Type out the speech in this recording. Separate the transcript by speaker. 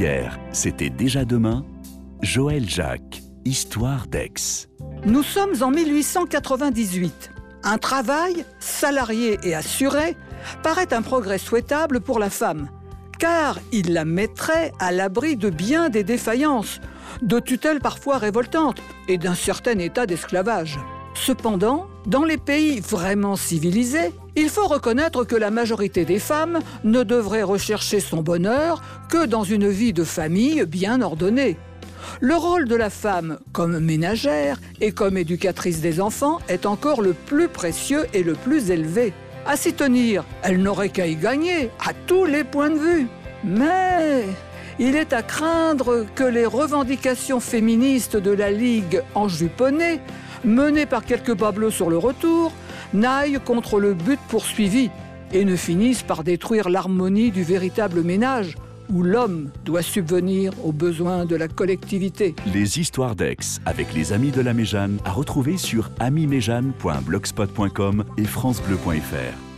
Speaker 1: Hier, c'était déjà demain. Joël Jacques, Histoire d'Aix.
Speaker 2: Nous sommes en 1898. Un travail, salarié et assuré, paraît un progrès souhaitable pour la femme, car il la mettrait à l'abri de bien des défaillances, de tutelles parfois révoltantes et d'un certain état d'esclavage. Cependant, dans les pays vraiment civilisés, il faut reconnaître que la majorité des femmes ne devrait rechercher son bonheur que dans une vie de famille bien ordonnée. Le rôle de la femme comme ménagère et comme éducatrice des enfants est encore le plus précieux et le plus élevé. À s'y tenir, elle n'aurait qu'à y gagner, à tous les points de vue. Mais il est à craindre que les revendications féministes de la Ligue enjuponnée, menées par quelques bas bleus sur le retour, n'aillent contre le but poursuivi et ne finissent par détruire l'harmonie du véritable ménage, où l'homme doit subvenir aux besoins de la collectivité.
Speaker 1: Les histoires d'Aix avec les Amis de la Méjane à retrouver sur amiméjane.blogspot.com et francebleu.fr.